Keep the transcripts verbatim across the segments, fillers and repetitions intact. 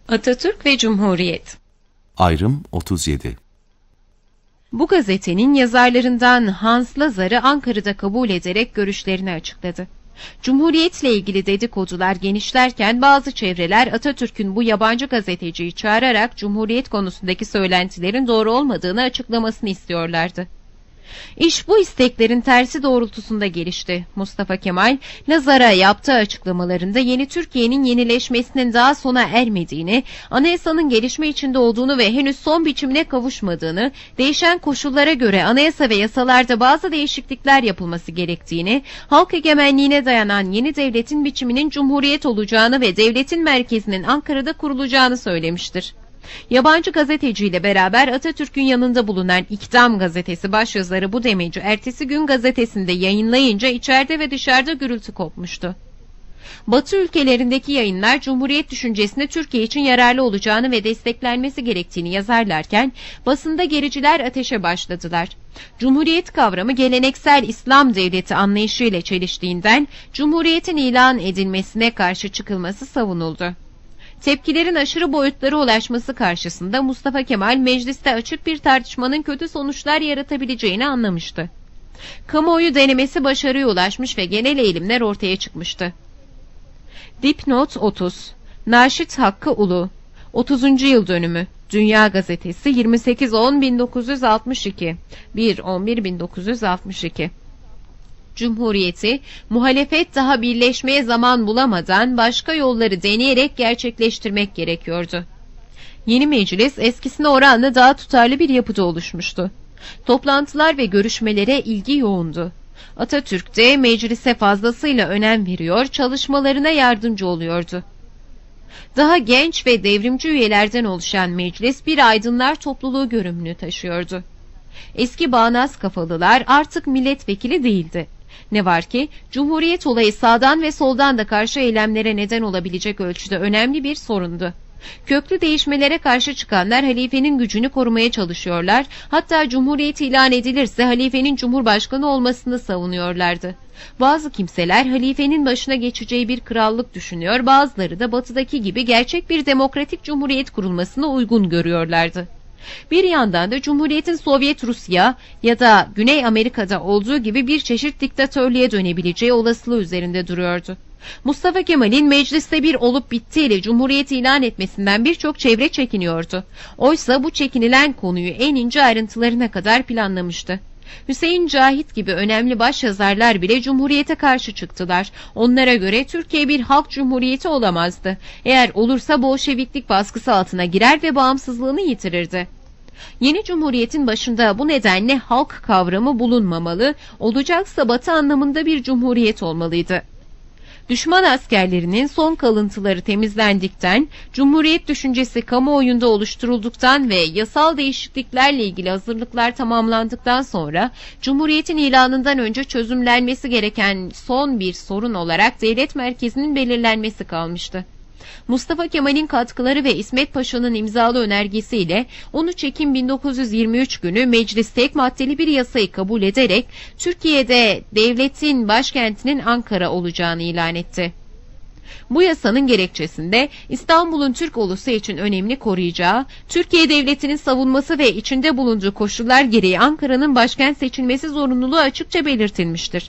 Atatürk ve Cumhuriyet. Ayrım otuz yedi. Bu gazetenin yazarlarından Hans Lazar'ı Ankara'da kabul ederek görüşlerini açıkladı. Cumhuriyetle ilgili dedikodular genişlerken bazı çevreler Atatürk'ün bu yabancı gazeteciyi çağırarak Cumhuriyet konusundaki söylentilerin doğru olmadığını açıklamasını istiyorlardı. İş bu isteklerin tersi doğrultusunda gelişti. Mustafa Kemal, Lazar'a yaptığı açıklamalarında yeni Türkiye'nin yenileşmesinin daha sona ermediğini, anayasanın gelişme içinde olduğunu ve henüz son biçimine kavuşmadığını, değişen koşullara göre anayasa ve yasalarda bazı değişiklikler yapılması gerektiğini, halk egemenliğine dayanan yeni devletin biçiminin Cumhuriyet olacağını ve devletin merkezinin Ankara'da kurulacağını söylemiştir. Yabancı gazeteciyle beraber Atatürk'ün yanında bulunan İktam gazetesi başyazarı bu demeci ertesi gün gazetesinde yayınlayınca içeride ve dışarıda gürültü kopmuştu. Batı ülkelerindeki yayınlar Cumhuriyet düşüncesine Türkiye için yararlı olacağını ve desteklenmesi gerektiğini yazarlarken basında gericiler ateşe başladılar. Cumhuriyet kavramı geleneksel İslam devleti anlayışıyla çeliştiğinden Cumhuriyetin ilan edilmesine karşı çıkılması savunuldu. Tepkilerin aşırı boyutlara ulaşması karşısında Mustafa Kemal mecliste açık bir tartışmanın kötü sonuçlar yaratabileceğini anlamıştı. Kamuoyu denemesi başarıya ulaşmış ve genel eğilimler ortaya çıkmıştı. Dipnot otuz. Naşit Hakkı Ulu. otuzuncu yıl dönümü. Dünya Gazetesi yirmi sekiz on bin dokuz yüz altmış iki. bir on bir bin dokuz yüz altmış iki. Cumhuriyeti, muhalefet daha birleşmeye zaman bulamadan başka yolları deneyerek gerçekleştirmek gerekiyordu. Yeni meclis eskisine oranla daha tutarlı bir yapıda oluşmuştu. Toplantılar ve görüşmelere ilgi yoğundu. Atatürk de meclise fazlasıyla önem veriyor, çalışmalarına yardımcı oluyordu. Daha genç ve devrimci üyelerden oluşan meclis bir aydınlar topluluğu görünümünü taşıyordu. Eski bağnaz kafalılar artık milletvekili değildi. Ne var ki Cumhuriyet olayı sağdan ve soldan da karşı eylemlere neden olabilecek ölçüde önemli bir sorundu. Köklü değişmelere karşı çıkanlar halifenin gücünü korumaya çalışıyorlar, hatta Cumhuriyet ilan edilirse halifenin cumhurbaşkanı olmasını savunuyorlardı. Bazı kimseler halifenin başına geçeceği bir krallık düşünüyor, bazıları da batıdaki gibi gerçek bir demokratik cumhuriyet kurulmasını uygun görüyorlardı. Bir yandan da Cumhuriyet'in Sovyet Rusya ya da Güney Amerika'da olduğu gibi bir çeşit diktatörlüğe dönebileceği olasılığı üzerinde duruyordu. Mustafa Kemal'in mecliste bir olup bittiğiyle Cumhuriyet ilan etmesinden birçok çevre çekiniyordu. Oysa bu çekinilen konuyu en ince ayrıntılarına kadar planlamıştı. Hüseyin Cahit gibi önemli başyazarlar bile Cumhuriyete karşı çıktılar. Onlara göre Türkiye bir halk cumhuriyeti olamazdı. Eğer olursa Bolşeviklik baskısı altına girer ve bağımsızlığını yitirirdi. Yeni Cumhuriyet'in başında bu nedenle halk kavramı bulunmamalı, olacaksa Batı anlamında bir cumhuriyet olmalıydı. Düşman askerlerinin son kalıntıları temizlendikten, Cumhuriyet düşüncesi kamuoyunda oluşturulduktan ve yasal değişikliklerle ilgili hazırlıklar tamamlandıktan sonra, Cumhuriyet'in ilanından önce çözümlenmesi gereken son bir sorun olarak devlet merkezinin belirlenmesi kalmıştı. Mustafa Kemal'in katkıları ve İsmet Paşa'nın imzalı önergesiyle on üç Ekim bin dokuz yüz yirmi üç günü meclis tek maddeli bir yasayı kabul ederek Türkiye'de devletin başkentinin Ankara olacağını ilan etti. Bu yasanın gerekçesinde İstanbul'un Türk ulusu için önemli koruyacağı, Türkiye Devleti'nin savunması ve içinde bulunduğu koşullar gereği Ankara'nın başkent seçilmesi zorunluluğu açıkça belirtilmiştir.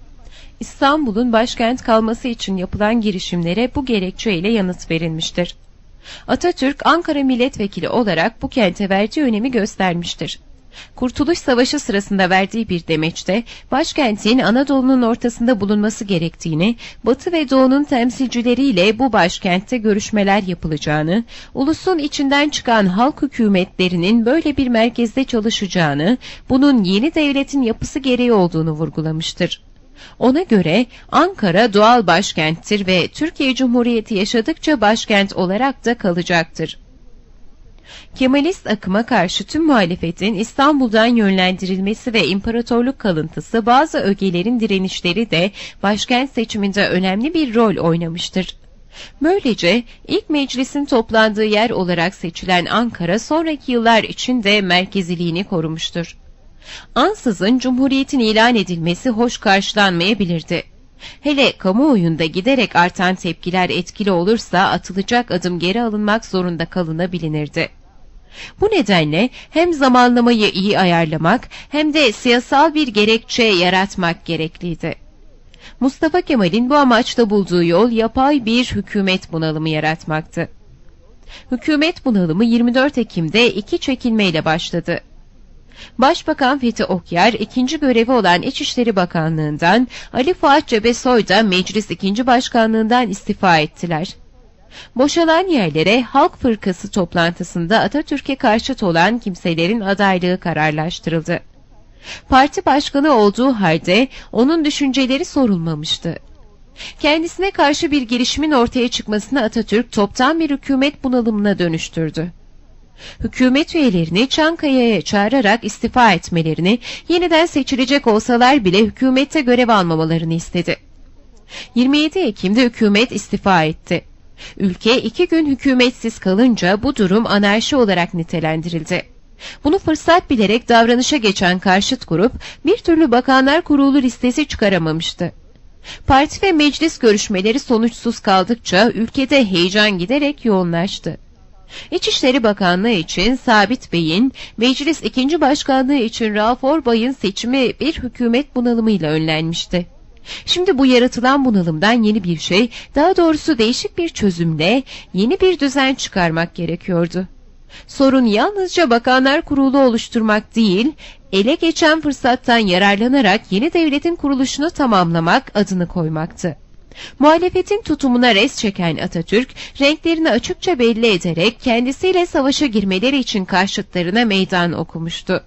İstanbul'un başkent kalması için yapılan girişimlere bu gerekçeyle yanıt verilmiştir. Atatürk, Ankara milletvekili olarak bu kente verdiği önemi göstermiştir. Kurtuluş Savaşı sırasında verdiği bir demeçte, başkentin Anadolu'nun ortasında bulunması gerektiğini, Batı ve Doğu'nun temsilcileriyle bu başkentte görüşmeler yapılacağını, ulusun içinden çıkan halk hükümetlerinin böyle bir merkezde çalışacağını, bunun yeni devletin yapısı gereği olduğunu vurgulamıştır. Ona göre Ankara doğal başkenttir ve Türkiye Cumhuriyeti yaşadıkça başkent olarak da kalacaktır. Kemalist akıma karşı tüm muhalefetin İstanbul'dan yönlendirilmesi ve imparatorluk kalıntısı bazı ögelerin direnişleri de başkent seçiminde önemli bir rol oynamıştır. Böylece ilk meclisin toplandığı yer olarak seçilen Ankara sonraki yıllar içinde merkeziliğini korumuştur. Ansızın Cumhuriyet'in ilan edilmesi hoş karşılanmayabilirdi. Hele kamuoyunda giderek artan tepkiler etkili olursa atılacak adım geri alınmak zorunda kalınabilinirdi. Bu nedenle hem zamanlamayı iyi ayarlamak hem de siyasal bir gerekçe yaratmak gerekliydi. Mustafa Kemal'in bu amaçla bulduğu yol yapay bir hükümet bunalımı yaratmaktı. Hükümet bunalımı yirmi dört Ekim'de iki çekilmeyle başladı. Başbakan Fethi Okyar, ikinci görevi olan İçişleri Bakanlığı'ndan, Ali Fuat Cebesoy da Meclis ikinci Başkanlığı'ndan istifa ettiler. Boşalan yerlere Halk Fırkası toplantısında Atatürk'e karşıt olan kimselerin adaylığı kararlaştırıldı. Parti başkanı olduğu halde onun düşünceleri sorulmamıştı. Kendisine karşı bir girişimin ortaya çıkmasını Atatürk toptan bir hükümet bunalımına dönüştürdü. Hükümet üyelerini Çankaya'ya çağırarak istifa etmelerini, yeniden seçilecek olsalar bile hükümette görev almamalarını istedi. yirmi yedi Ekim'de hükümet istifa etti. Ülke iki gün hükümetsiz kalınca bu durum anarşi olarak nitelendirildi. Bunu fırsat bilerek davranışa geçen karşıt grup bir türlü Bakanlar Kurulu listesi çıkaramamıştı. Parti ve meclis görüşmeleri sonuçsuz kaldıkça ülkede heyecan giderek yoğunlaştı. İçişleri Bakanlığı için Sabit Bey'in, Meclis ikinci Başkanlığı için Rauf Orbay'ın seçimi bir hükümet bunalımıyla önlenmişti. Şimdi bu yaratılan bunalımdan yeni bir şey, daha doğrusu değişik bir çözümle yeni bir düzen çıkarmak gerekiyordu. Sorun yalnızca Bakanlar Kurulu oluşturmak değil, ele geçen fırsattan yararlanarak yeni devletin kuruluşunu tamamlamak, adını koymaktı. Muhalefetin tutumuna res çeken Atatürk, renklerini açıkça belli ederek kendisiyle savaşa girmeleri için karşıtlarına meydan okumuştu.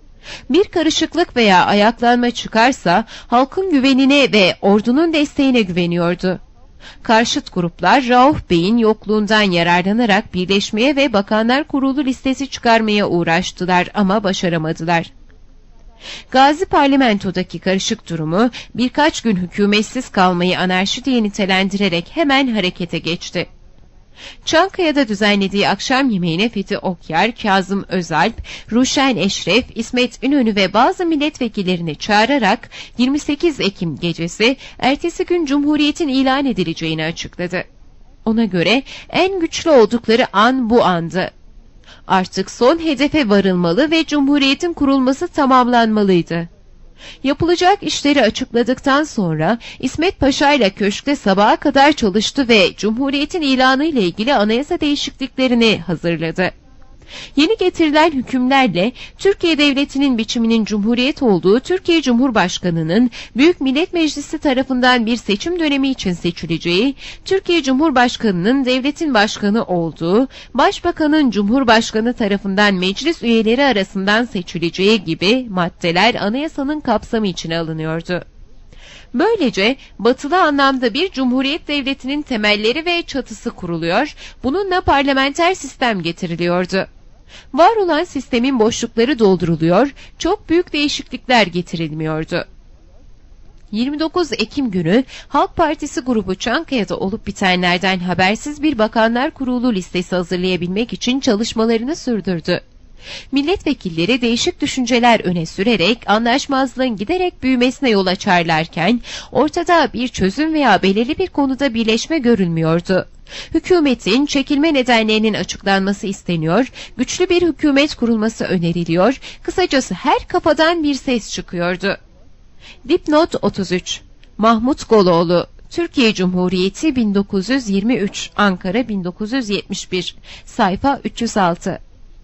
Bir karışıklık veya ayaklanma çıkarsa halkın güvenine ve ordunun desteğine güveniyordu. Karşıt gruplar Rauf Bey'in yokluğundan yararlanarak birleşmeye ve Bakanlar Kurulu listesi çıkarmaya uğraştılar ama başaramadılar. Gazi Parlamento'daki karışık durumu birkaç gün hükümetsiz kalmayı anarşi diye nitelendirerek hemen harekete geçti. Çankaya'da düzenlediği akşam yemeğine Fethi Okyar, Kazım Özalp, Ruşen Eşref, İsmet İnönü ve bazı milletvekillerini çağırarak yirmi sekiz Ekim gecesi ertesi gün Cumhuriyet'in ilan edileceğini açıkladı. Ona göre en güçlü oldukları an bu andı. Artık son hedefe varılmalı ve Cumhuriyet'in kurulması tamamlanmalıydı. Yapılacak işleri açıkladıktan sonra İsmet Paşa ile köşkte sabaha kadar çalıştı ve Cumhuriyet'in ilanı ile ilgili anayasa değişikliklerini hazırladı. Yeni getirilen hükümlerle Türkiye Devleti'nin biçiminin Cumhuriyet olduğu, Türkiye Cumhurbaşkanı'nın Büyük Millet Meclisi tarafından bir seçim dönemi için seçileceği, Türkiye Cumhurbaşkanı'nın devletin başkanı olduğu, Başbakanın Cumhurbaşkanı tarafından meclis üyeleri arasından seçileceği gibi maddeler anayasanın kapsamı içine alınıyordu. Böylece batılı anlamda bir cumhuriyet devletinin temelleri ve çatısı kuruluyor, bununla parlamenter sistem getiriliyordu. Var olan sistemin boşlukları dolduruluyor, çok büyük değişiklikler getirilmiyordu. yirmi dokuz Ekim günü Halk Partisi grubu Çankaya'da olup bitenlerden habersiz bir Bakanlar Kurulu listesi hazırlayabilmek için çalışmalarını sürdürdü. Milletvekilleri değişik düşünceler öne sürerek anlaşmazlığın giderek büyümesine yol açarlarken ortada bir çözüm veya belirli bir konuda birleşme görülmüyordu. Hükümetin çekilme nedenlerinin açıklanması isteniyor, güçlü bir hükümet kurulması öneriliyor, kısacası her kafadan bir ses çıkıyordu. Dipnot otuz üç Mahmut Goloğlu, Türkiye Cumhuriyeti bin dokuz yüz yirmi üç, Ankara bin dokuz yüz yetmiş bir, sayfa üç yüz altı.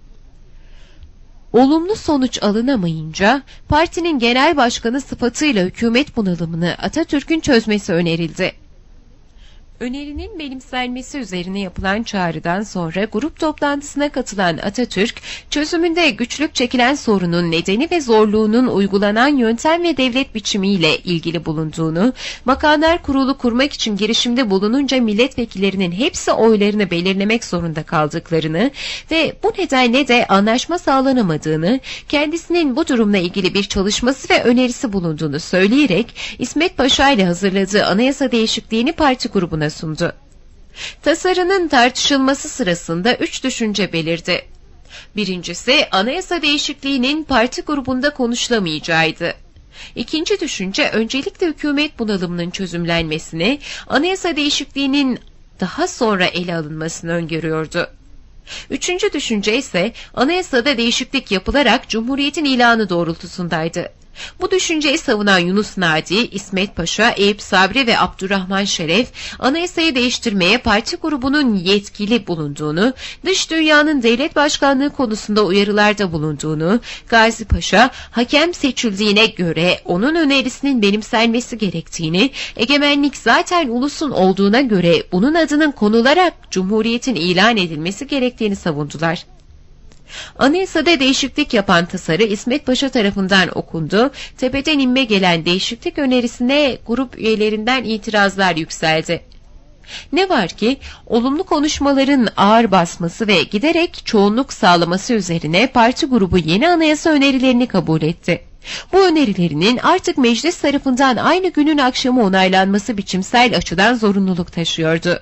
Olumlu sonuç alınamayınca partinin genel başkanı sıfatıyla hükümet bunalımını Atatürk'ün çözmesi önerildi. Önerinin benimsenmesi üzerine yapılan çağrıdan sonra grup toplantısına katılan Atatürk, çözümünde güçlük çekilen sorunun nedeni ve zorluğunun uygulanan yöntem ve devlet biçimiyle ilgili bulunduğunu, Bakanlar Kurulu kurmak için girişimde bulununca milletvekillerinin hepsi oylarını belirlemek zorunda kaldıklarını ve bu nedenle de anlaşma sağlanamadığını, kendisinin bu durumla ilgili bir çalışması ve önerisi bulunduğunu söyleyerek İsmet Paşa ile hazırladığı anayasa değişikliğini parti grubuna sundu. Tasarının tartışılması sırasında üç düşünce belirdi. Birincisi, anayasa değişikliğinin parti grubunda konuşulamayacağıydı. İkinci düşünce öncelikle hükümet bunalımının çözümlenmesini, anayasa değişikliğinin daha sonra ele alınmasını öngörüyordu. Üçüncü düşünce ise anayasada değişiklik yapılarak Cumhuriyet'in ilanı doğrultusundaydı. Bu düşünceyi savunan Yunus Nadi, İsmet Paşa, Eyüp Sabri ve Abdurrahman Şeref, anayasayı değiştirmeye parti grubunun yetkili bulunduğunu, dış dünyanın devlet başkanlığı konusunda uyarılarda bulunduğunu, Gazi Paşa, hakem seçildiğine göre onun önerisinin benimsenmesi gerektiğini, egemenlik zaten ulusun olduğuna göre bunun adının konularak Cumhuriyet'in ilan edilmesi gerektiğini savundular. Anayasada değişiklik yapan tasarı İsmet Paşa tarafından okundu, tepeden inme gelen değişiklik önerisine grup üyelerinden itirazlar yükseldi. Ne var ki, olumlu konuşmaların ağır basması ve giderek çoğunluk sağlaması üzerine parti grubu yeni anayasa önerilerini kabul etti. Bu önerilerinin artık meclis tarafından aynı günün akşamı onaylanması biçimsel açıdan zorunluluk taşıyordu.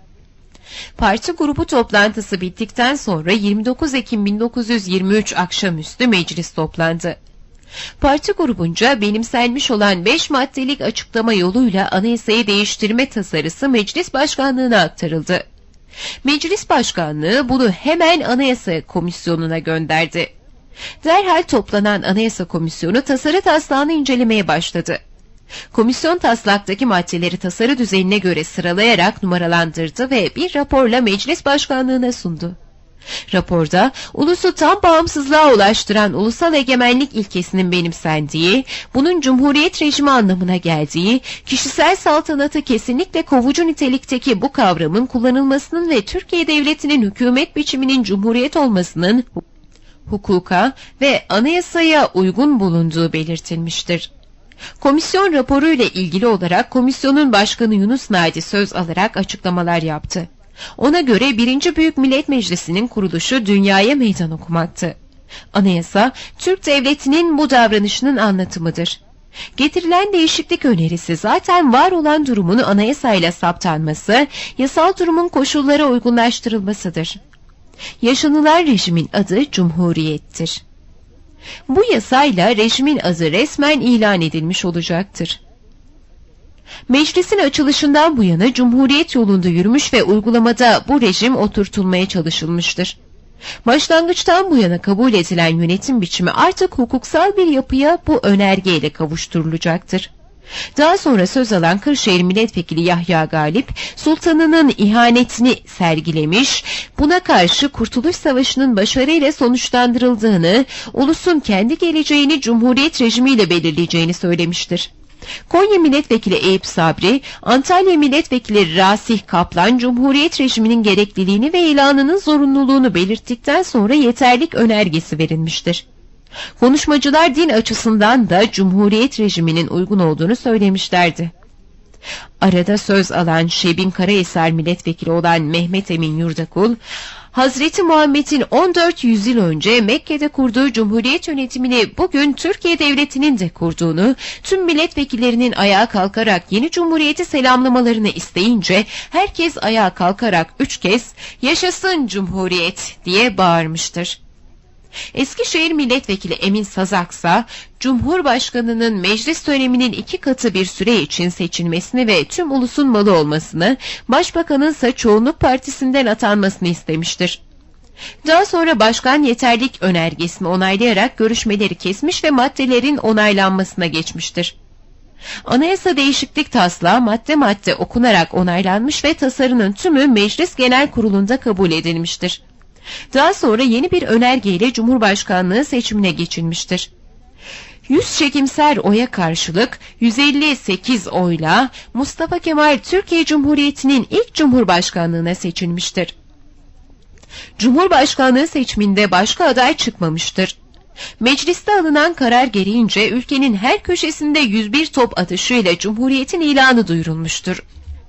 Parti grubu toplantısı bittikten sonra yirmi dokuz Ekim bin dokuz yüz yirmi üç akşamüstü meclis toplandı. Parti grubunca benimsenmiş olan beş maddelik açıklama yoluyla anayasayı değiştirme tasarısı meclis başkanlığına aktarıldı. Meclis başkanlığı bunu hemen anayasa komisyonuna gönderdi. Derhal toplanan anayasa komisyonu tasarı taslağını incelemeye başladı. Komisyon taslaktaki maddeleri tasarı düzenine göre sıralayarak numaralandırdı ve bir raporla meclis başkanlığına sundu. Raporda ulusu tam bağımsızlığa ulaştıran ulusal egemenlik ilkesinin benimsendiği, bunun cumhuriyet rejimi anlamına geldiği, kişisel saltanatı kesinlikle kovucu nitelikteki bu kavramın kullanılmasının ve Türkiye Devleti'nin hükümet biçiminin cumhuriyet olmasının hukuka ve anayasaya uygun bulunduğu belirtilmiştir. Komisyon raporu ile ilgili olarak komisyonun başkanı Yunus Nadi söz alarak açıklamalar yaptı. Ona göre birinci Büyük Millet Meclisi'nin kuruluşu dünyaya meydan okumaktı. Anayasa, Türk Devleti'nin bu davranışının anlatımıdır. Getirilen değişiklik önerisi zaten var olan durumun anayasayla saptanması, yasal durumun koşullara uygunlaştırılmasıdır. Yaşanılan rejimin adı Cumhuriyet'tir. Bu yasayla rejimin adı resmen ilan edilmiş olacaktır. Meclisin açılışından bu yana Cumhuriyet yolunda yürümüş ve uygulamada bu rejim oturtulmaya çalışılmıştır. Başlangıçtan bu yana kabul edilen yönetim biçimi artık hukuksal bir yapıya bu önergeyle kavuşturulacaktır. Daha sonra söz alan Kırşehir Milletvekili Yahya Galip, sultanının ihanetini sergilemiş, buna karşı Kurtuluş Savaşı'nın başarıyla sonuçlandırıldığını, ulusun kendi geleceğini Cumhuriyet rejimiyle belirleyeceğini söylemiştir. Konya Milletvekili Eyüp Sabri, Antalya Milletvekili Rasih Kaplan, Cumhuriyet rejiminin gerekliliğini ve ilanının zorunluluğunu belirttikten sonra yeterlik önergesi verilmiştir. Konuşmacılar din açısından da Cumhuriyet rejiminin uygun olduğunu söylemişlerdi. Arada söz alan Şebin Karahisar milletvekili olan Mehmet Emin Yurdakul, Hazreti Muhammed'in on dört yüzyıl önce Mekke'de kurduğu Cumhuriyet yönetimini bugün Türkiye Devleti'nin de kurduğunu, tüm milletvekillerinin ayağa kalkarak yeni Cumhuriyeti selamlamalarını isteyince herkes ayağa kalkarak üç kez "Yaşasın Cumhuriyet" diye bağırmıştır. Eskişehir Milletvekili Emin Sazaksa, Cumhurbaşkanının meclis döneminin iki katı bir süre için seçilmesini ve tüm ulusun malı olmasını, Başbakanın ise çoğunluk partisinden atanmasını istemiştir. Daha sonra başkan yeterlik önergesini onaylayarak görüşmeleri kesmiş ve maddelerin onaylanmasına geçmiştir. Anayasa değişiklik taslağı madde madde okunarak onaylanmış ve tasarının tümü Meclis Genel Kurulu'nda kabul edilmiştir. Daha sonra yeni bir önergeyle Cumhurbaşkanlığı seçimine geçilmiştir. yüz çekimser oya karşılık yüz elli sekiz oyla Mustafa Kemal Türkiye Cumhuriyeti'nin ilk Cumhurbaşkanlığına seçilmiştir. Cumhurbaşkanlığı seçiminde başka aday çıkmamıştır. Mecliste alınan karar gereğince ülkenin her köşesinde yüz bir top atışıyla Cumhuriyet'in ilanı duyurulmuştur.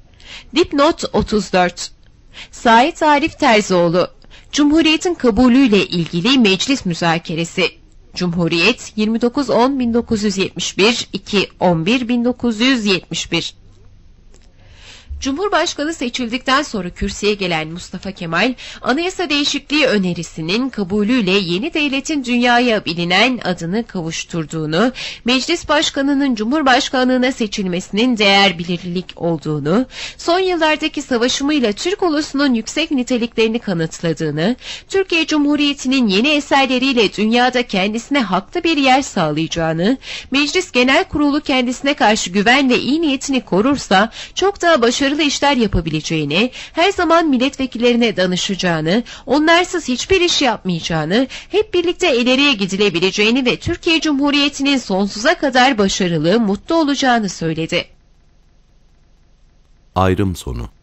Dipnot otuz dört. Sait Arif Terzioğlu, Cumhuriyet'in kabulüyle ilgili meclis müzakeresi. Cumhuriyet yirmi dokuz on bin dokuz yüz yetmiş bir, iki on bir bin dokuz yüz yetmiş bir. Cumhurbaşkanı seçildikten sonra kürsüye gelen Mustafa Kemal, anayasa değişikliği önerisinin kabulüyle yeni devletin dünyaya bilinen adını kavuşturduğunu, Meclis Başkanı'nın Cumhurbaşkanlığına seçilmesinin değer bilirlilik olduğunu, son yıllardaki savaşımıyla Türk ulusunun yüksek niteliklerini kanıtladığını, Türkiye Cumhuriyeti'nin yeni eserleriyle dünyada kendisine haklı bir yer sağlayacağını, Meclis Genel Kurulu kendisine karşı güven ve iyi niyetini korursa çok daha başarılı işler yapabileceğini, her zaman milletvekillerine danışacağını, onlarsız hiçbir iş yapmayacağını, hep birlikte ileriye gidilebileceğini ve Türkiye Cumhuriyeti'nin sonsuza kadar başarılı, mutlu olacağını söyledi. Ayrım sonu.